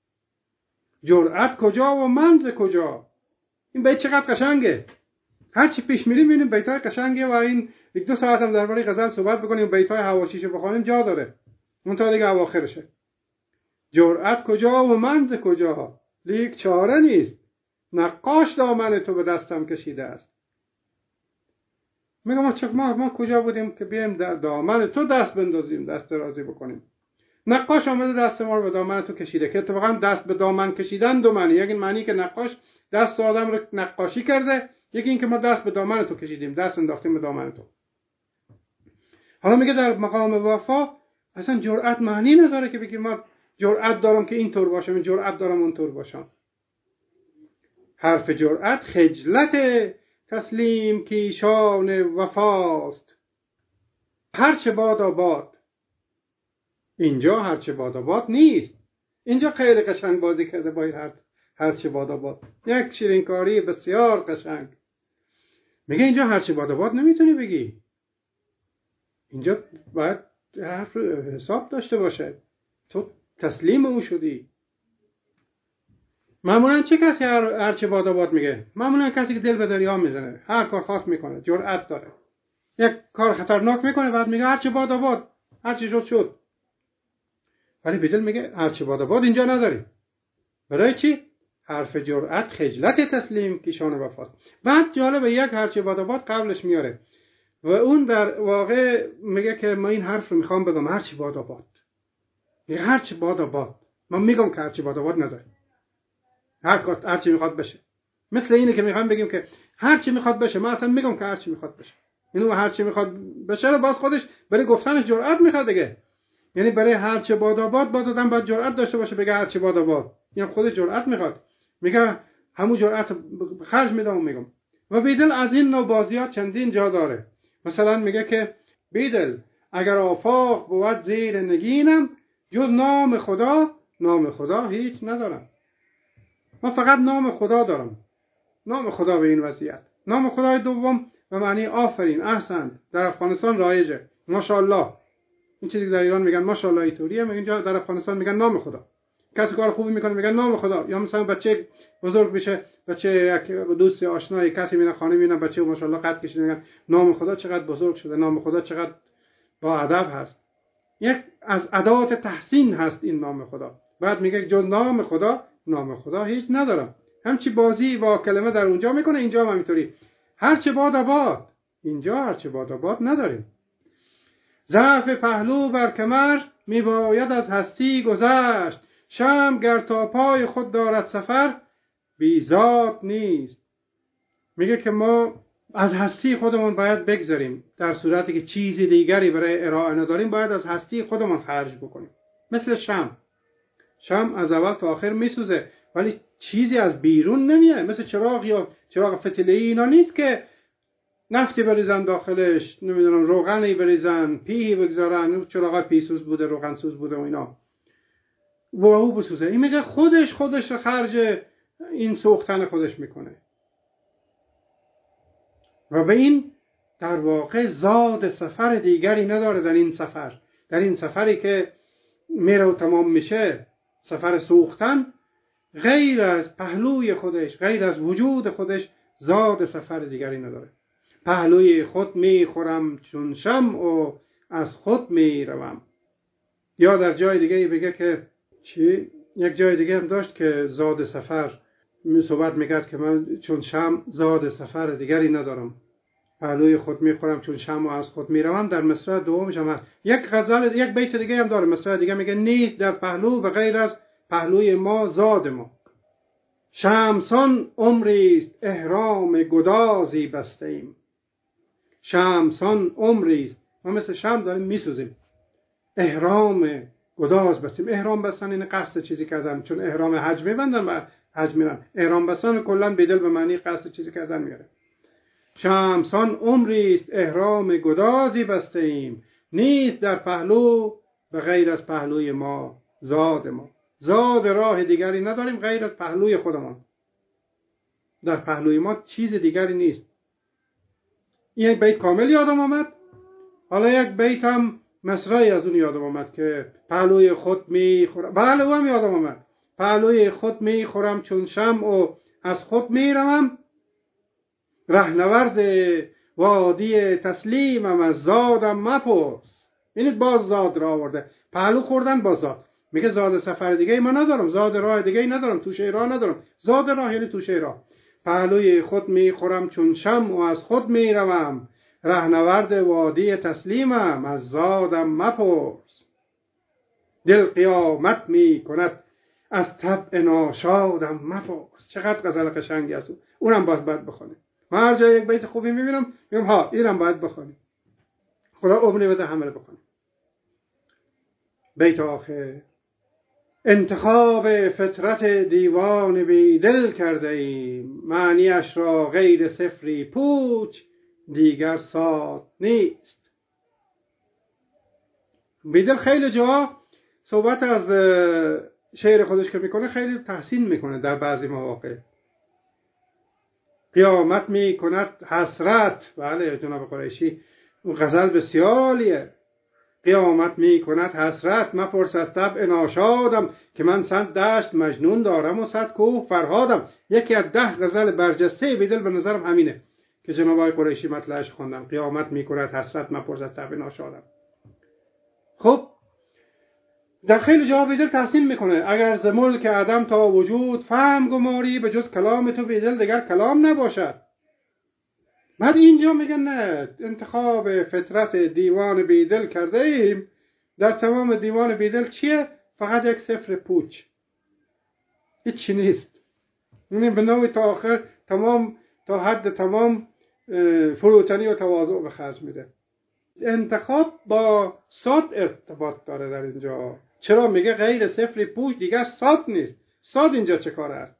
جرأت کجا و منز کجا؟ این بیت چقدر قشنگه. هر چی پیش میریم میبینیم بیتای قشنگه و این یک دو ساعت هم درباره غزل صحبت بکنیم و بیتای حواشیشو بخونیم جا داره. اون تا دیگه اواخرشه. جرأت کجا و منز کجا؟ لیک چاره نیست. نقاش دامن تو به دستم کشیده است. میگم ما چک ما ما کجا بودیم که بیایم دامن تو دست بندازیم، دست درازی بکنیم. نقاش آمده دست ما رو به دامن تو کشیده، که اتفاقا دست به دامن کشیدن دو معنی. یکی معنی که نقاش دست آدم رو نقاشی کرده، یکی این که ما دست به دامن تو کشیدیم، دست انداختیم به دامن تو. حالا میگه در مقام وفا اصلا جرأت معنی نداره که بگیم ما جرأت دارم که این طور باشم، جرأت دارم اون طور باشم. حرف جرأت خجلت تسلیم کیشان وفاست. هرچه باد آباد. اینجا هرچه باد آباد نیست. اینجا خیلی قشنگ بازی کرده با این هرچه باد آباد. یک شیرینکاری بسیار قشنگ. میگه اینجا هرچه باد آباد نمیتونی بگی. اینجا باید حرف حساب داشته باشه. تو تسلیم او شدی. معمولا چه کسی هر هرچه باد آباد میگه؟ معمولا کسی که دل به دریا میزنه، هر کار خاص میکنه، جرأت داره، یک کار خطرناک میکنه بعد میگه هرچه باد آباد، هرچه شد شد. ولی بدل میگه هرچه باد آباد اینجا نداری. برای چی؟ حرف جرأت خجلت تسلیم کیشان وفاست. بعد جالبه یک هرچه باد آباد قبلش میاره و اون در واقع میگه که ما این حرف رو میخوام بگم هرچه باد آباد. میگه هرچه باد آباد. من میگم که هرچه باد آباد نداری. هر کار هر چی میخواد بشه. مثل اینه که میخوام بگیم که هر چی میخواد بشه، من اصلا میگم که هر چی میخواد بشه. اینو هر چی میخواد بشه رو باز خودش برای گفتنش جرأت میخواد دیگه. یعنی برای هر چه باد آباد باید آدم باید جرأت داشته باشه بگه هر چی باد آباد. یعنی خود جرأت میخواد. میگه همون جرأت خرج میدم و میگم. و بیدل از این نوع بازیات چندین جا داره. مثلا میگه که بیدل اگر آفاق بود زیر نگینم، جز نام خدا نام خدا هیچ ندارم. من فقط نام خدا دارم. نام خدا به این وضعیت. نام خدای دوم به معنی آفرین، احسن. در افغانستان رایجه. ماشاءالله. این چیزی که در ایران میگن ماشاءالله اینطوریه، میگن اینجا در افغانستان میگن نام خدا. کسی کار خوبی میکنه میگن نام خدا. یا مثلا بچه بزرگ میشه، بچه یک دوست آشنایی کسی میاد خانه میبینه بچه ماشاءالله قد کشیده، میگن نام خدا چقدر بزرگ شده، نام خدا چقدر با ادب هست. یک از ادوات تحسین هست این نام خدا. بعد میگه جز نام خدا نام خدا هیچ ندارم. همچی بازی با کلمه در اونجا میکنه، اینجا هم همینطوری. هرچه باد آباد، اینجا هرچه باد آباد نداریم. ضعف پهلو بر کمر میباید از هستی گذشت، شمع گر تا پای خود دارد سفر بی ذات نیست. میگه که ما از هستی خودمون باید بگذاریم، در صورتی که چیزی دیگری برای ارائه نداریم باید از هستی خودمون خرج بکنیم. مثل شمع. شمع از اول تا آخر میسوزه ولی چیزی از بیرون نمیاد. مثل چراغ یا چراغ فتیله‌ای اینا نیست که نفتی بریزن داخلش، نمیدونم روغنی بریزن، پیهی بگذارن، چراغ پیسوز بوده، روغن سوز بوده و اینا و او بسوزه. این میگه خودش خودش خرج این سوختن خودش میکنه. و به این در واقع زاد سفر دیگری نداره در این سفر. در این سفری که میره و تمام میشه، سفر سوختن، غیر از پهلوی خودش، غیر از وجود خودش زاد سفر دیگری نداره. پهلوی خود می خورم چون شمع و از خود می روم. یا در جای دیگه بگه که چی؟ یک جای دیگه هم داشت که زاد سفر می صحبت میکرد که من چون شمع زاد سفر دیگری ندارم، پهلوی خود می خورم چون شمع و از خود می روم. در مصرع دومش هم هست. یک غزل، یک بیت دیگه هم داره، مصرع دیگه میگه نیست در پهلو و غیر از پهلوی ما زاد ما. شمسان عمریست احرام گدازی بسته ایم. شمسان عمریست، ما مثل شمع داریم میسوزیم، احرام گداز بستیم. احرام بستن این قصد چیزی کردن، چون احرام حج میبندن و حج میرن. احرام بستن کلا بدل به معنی قصد چیزی کردن میاره. شمسان عمریست احرام گدازی بسته ایم. نیست در پهلو و غیر از پهلوی ما زاد ما. زاد راه دیگری نداریم غیر از پهلوی خودمان. در پهلوی ما چیز دیگری نیست. این یک بیت کامل یادم آمد. حالا یک بیت هم مصرعی از اون یادم آمد که پهلوی خود می خورم. بله او هم یادم آمد. پهلوی خود می خورم چون شمع و از خود می روم. رهنورد وادی تسلیمم از زادم مپرس. این باز زاد را آورده. پهلو خوردن با زاد. میگه زاد سفر دیگه ای ما ندارم، زاد راه دیگه ای ندارم، توشه راه ندارم. زاد راه یعنی توشه راه. پهلوی خود می خورم چون شمع و از خود می روم. رهنورد وادی تسلیمم از زادم مپرس. دل قیامت می کند از طبع ناشادم مپرس. چقدر غزل قشنگی است. اونم باز باید بخونیم. من هر جای یک بیت خوبی میبینم میگم ها اینم باید بخونیم. خدا عمری بده همه رو بخونیم. بیت آخر: انتخاب فطرت دیوان بی دل کرده ایم. معنیش را غیر صفری پوچ دیگر ساد نیست. بیدل خیلی جا صحبت از شعر خودش که میکنه خیلی تحسین میکنه. در بعضی مواقع قیامت میکند حسرت. بله جناب قریشی اون غزل بسیاریه. قیامت میکند حسرت مپرس از طبع ناشادم. که من صد دشت مجنون دارم و صد کوه فرهادم. یکی از ده غزل برجسته بیدل به نظرم همینه که جناب آقای قریشی مطلعش خوندم. قیامت میکند حسرت مپرس از طبع ناشادم. خب در خیلی جا بیدل تحسین میکنه: اگر ز ملک عدم تا وجود فهم گماری، به جز کلام تو بیدل دیگر کلام نباشد. بعد اینجا میگن نه، انتخاب فطرت دیوان بیدل کرده ایم. در تمام دیوان بیدل چیه؟ فقط یک صفر پوچ، هیچی نیست. یعنی به نوعی تا آخر تمام تا حد تمام فروتنی و تواضع به خرج میده. انتخاب با صاد ارتباط داره در اینجا. چرا میگه غیر صفر پوچ دیگر صاد نیست؟ صاد اینجا چه کاره است؟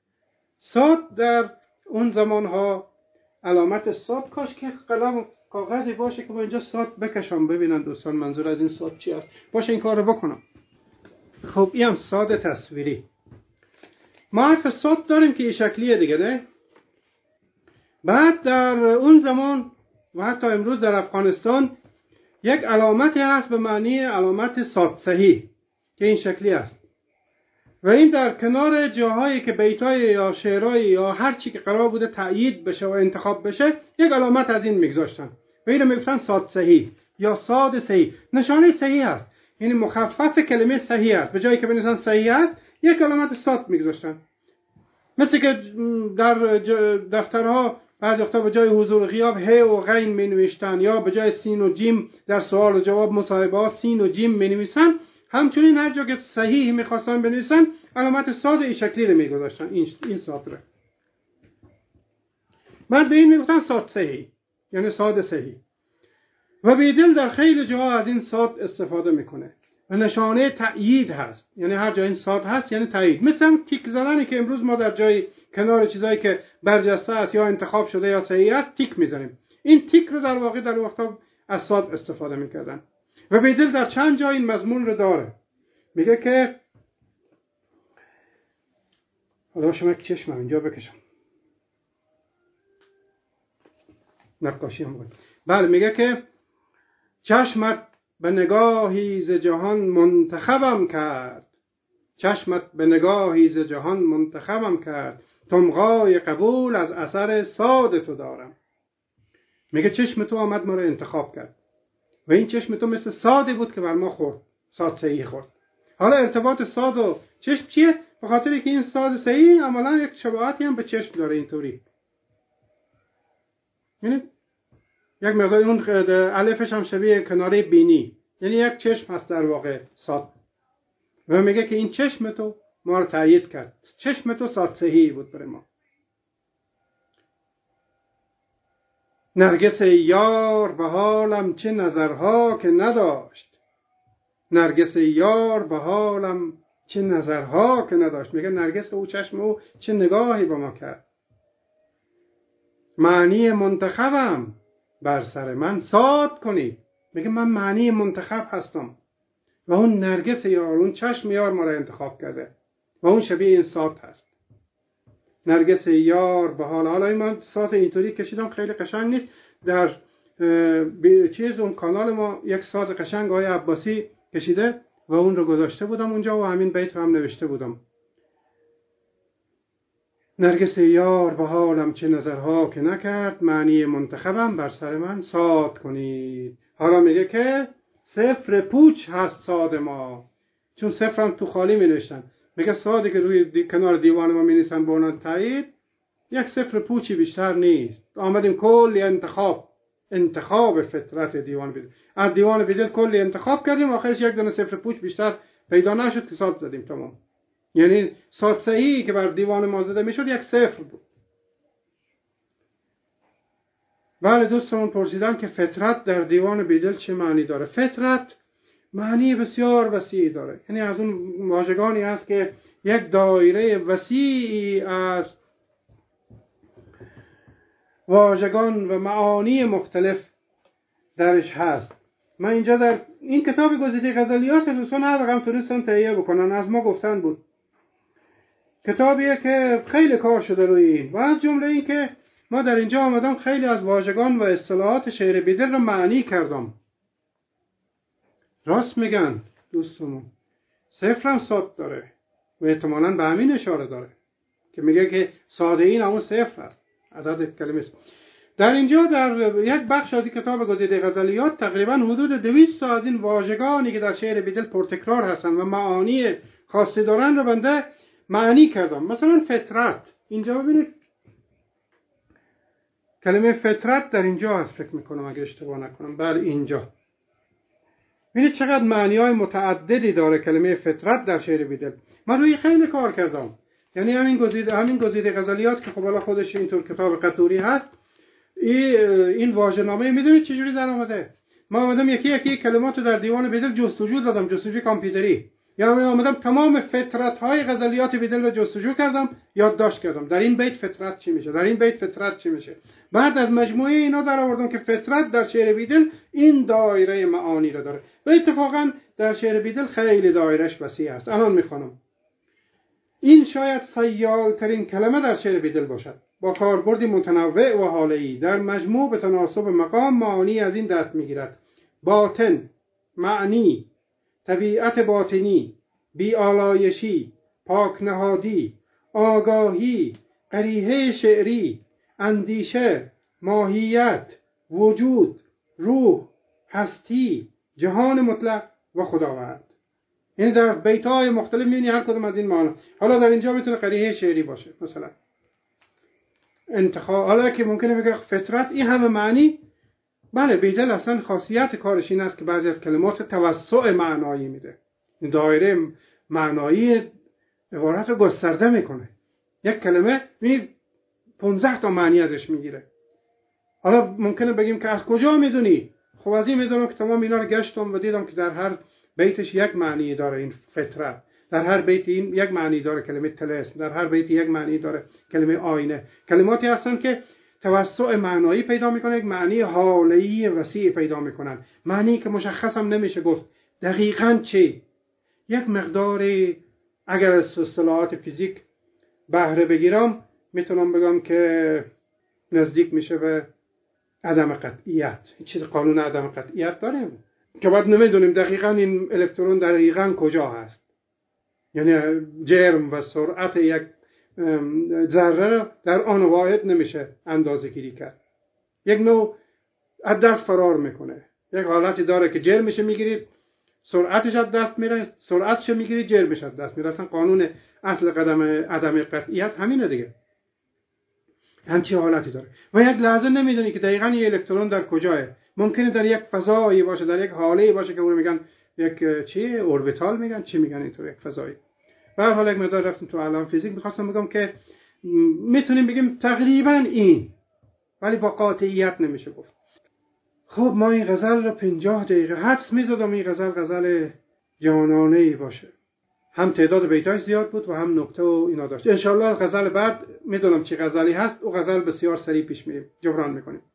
صاد در اون زمانها علامت صاد، کاش که قلم کاغذی باشه که با اینجا صاد بکشم ببینن دوستان منظور از این صاد چی است. باشه این کار رو بکنم. خب این هم صاد تصویری. ما حرف صاد داریم که این شکلیه دیگه ده. بعد در اون زمان و حتی امروز در افغانستان یک علامتی هست به معنی علامت صاد صحیح که این شکلی است. و این در کنار جاهایی که بیتای یا شعرهای یا هر چی که قرار بوده تأیید بشه و انتخاب بشه یک علامت از این میگذاشتن و اینو میگفتن صاد صحیح یا صاد صحیح. نشانه صحیح است، یعنی مخفف کلمه صحیح است. به جایی که بنویسن صحیح است یک علامت صاد میگذاشتن. مثل که در دفترها بعضی وقتا به جای حضور غیاب ه و غین می نوشتن یا به جای سین و جیم در سوال و جواب مصاحبه ها سین و جیم می نویسن. همچنین هر جا که صحیح میخواستن بنویسن علامت صاد این شکلی رو میگذاشتن، این این صاد رو. بعد به این میگفتن صاد صحیح، یعنی صاد صحیح. و بیدل در خیلی جاها از این صاد استفاده میکنه و نشانه تأیید هست، یعنی هر جا این صاد هست یعنی تأیید. مثل هم تیک زدنی که امروز ما در جای کنار چیزایی که برجسته است یا انتخاب شده یا صحیح است تیک میزنیم. این تیک رو در واقع در وقتا از صاد استفاده میکردن. و بیدل در چند جا این مضمون رو داره. میگه که حالا شما یک چشمم اینجا بکشم نقاشی هم بود. بله میگه که چشمت به نگاهی ز جهان منتخبم کرد. چشمت به نگاهی ز جهان منتخبم کرد، تمغای قبول از اثر صاد تو دارم. میگه چشم تو آمد ما رو انتخاب کرد و این چشم تو مثل صادی بود که بر ما خورد، صاد سهی خورد. حالا ارتباط صاد و چشم چیه؟ به خاطر که این صاد سهی عملا یک شباهتی هم به چشم داره. اینطوری یعنی یک مقدار اون الفش هم شبیه کناره بینی، یعنی یک چشم هست در واقع صاد. و میگه که این چشم تو ما رو تایید کرد، چشم تو صاد سهی بود برای ما. نرگس یار به حالم چه نظرها که نداشت، نرگس یار به حالم چه نظرها که نداشت. میگه نرگس او چشم او چه نگاهی به ما کرد. معنی منتخبم بر سر من ساد کنی. میگه من معنی منتخب هستم و اون نرگس یار، اون چشم یار ما را انتخاب کرده و اون شبیه این ساد هست. نرگس یار به حال. حالا این من ساد اینطوری کشیدم، خیلی قشنگ نیست. در چیز اون کانال ما یک ساد قشنگ آقای عباسی کشیده و اون رو گذاشته بودم اونجا و همین بیت رو هم نوشته بودم. نرگس یار به حالم چه نظرها که نکرد، معنی منتخبم بر سر من ساد کنید. حالا میگه که صفر پوچ هست ساد ما، چون صفر هم تو خالی می نوشتن. میگه سادی که روی دی... کنار دیوان ما می نویسن به اونان تایید، یک صفر پوچی بیشتر نیست. آمدیم کلی انتخاب انتخاب فطرت دیوان بیدل، از دیوان بیدل کلی انتخاب کردیم، آخرش یک دونه صفر پوچ بیشتر پیدا نشد که ساد زدیم تمام. یعنی ساد صحیحی که بر دیوان ما زده میشد یک صفر بود. بله دوستان پرسیدن که فطرت در دیوان بیدل چه معنی داره. فطرت معنی بسیار وسیعی داره، یعنی از اون واژگانی هست که یک دایره وسیعی از واژگان و معانی مختلف درش هست. من اینجا در این کتاب گزیده غزلیات دوستان هر رقم فرستن تهیه بکنن، از ما گفتن بود. کتابیه که خیلی کار شده روی این و از جمله این که ما در اینجا آمدم خیلی از واژگان و اصطلاحات شعر بیدل رو معنی کردم. راست میگن دوستمون، صفر هم صاد داره و احتمالاً به همین اشاره داره که میگه که ساده این همون صفر هست، عدد کلمه است. در اینجا در یک بخش از کتاب گزیده غزلیات تقریبا حدود دویست تا از این واژگانی که در شعر بیدل پرتکرار هستن و معانی خاصی دارن رو بنده معنی کردم. مثلا فطرت، اینجا ببینید کلمه فطرت در اینجا هست فکر میکنم اگه اشتباه نکنم. بله اینجا ببینید چقدر معنی های متعددی داره کلمه فطرت در شعر بیدل. من روی خیلی کار کردم، یعنی همین گزیده همین گزیده غزلیات که خب حالا خودش اینطور کتاب قطوری هست، این واژه‌نامه میدونید چجوری در آمده؟ ما آمدم یکی یکی کلمات رو در دیوان بیدل جستجو دادم، جستجوی کامپیوتری. یا من آمدم تمام فطرت های غزلیات بیدل رو جستجو کردم، یادداشت کردم در این بیت فطرت چی میشه، در این بیت فطرت چی میشه. بعد از مجموعه اینا در آوردم که فطرت در شعر بیدل این دایره معانی رو داره و اتفاقا در شعر بیدل خیلی دایرش وسیع است. الان میخوانم. این شاید سیال ترین کلمه در شعر بیدل باشد، با کاربردی متنوع و حاله‌ای. در مجموع به تناسب مقام معانی از این دست میگیرد: باطن، معنی، طبیعت باطنی، بی‌آلایشی، پاک نهادی، آگاهی، قریحه شعری، اندیشه، ماهیت، وجود، روح، هستی، جهان مطلق و خداوند. این در بیت‌های مختلف می‌بینی هر کدوم از این معانی. حالا در اینجا میتونه قریحه شعری باشه مثلا انتخاب. حالا که ممکنه بگه فطرت این همه معنی، بله بیدل اصلا خاصیت کارش این است که بعضی از کلمات توسع معنایی میده، این دایره معنایی عبارت رو گسترده میکنه. یک کلمه ببینید پانزده تا معنی ازش میگیره. حالا ممکنه بگیم که از کجا میدونی؟ خب از این میدونم که تمام اینا رو گشتم و دیدم که در هر بیتش یک معنی داره این فطرت، در هر بیت این یک معنی داره کلمه طلسم، در هر بیت یک معنی داره کلمه آینه. کلماتی هستن که توسع معنایی پیدا میکنه، یک معنی حاله‌ای وسیع پیدا میکنن، معنی که مشخص هم نمیشه گفت دقیقاً چی. یک مقداری اگر از اصطلاحات فیزیک بهره بگیرم میتونم بگم که نزدیک میشه به عدم قطعیت. این چیز قانون عدم قطعیت داریم که بعد نمیدونیم دقیقاً این الکترون دقیقاً کجا هست. یعنی جرم و سرعت یک ذره در آن واحد نمیشه اندازه گیری کرد. یک نوع از دست فرار میکنه. یک حالتی داره که جرمش میگیرید، سرعتش از دست میره، سرعتش میگیرید، جرمش از دست میره. اصلا قانون اصل قدم عدم قطعیت همینه دیگه. همچین حالتی داره و یک لحظه نمیدونی که دقیقاً این الکترون در کجاه. ممکنه در یک فضایی باشه، در یک حاله باشه که اون میگن یک چی اوربیتال میگن، چی میگن اینطور، یک فضایی. به هر حال یک مقدار رفتم تو عالم فیزیک، میخواستم بگم که میتونیم بگیم تقریبا این، ولی با قاطعیت نمیشه گفت. خب ما این غزل رو پنجاه دقیقه حدس میزدم این غزل غزل جانانه ای باشه. هم تعداد بیتاش زیاد بود و هم نکته و اینا داشت. انشالله غزل بعد میدونم چه غزلی هست، او غزل بسیار سریع پیش میریم جبران میکنیم.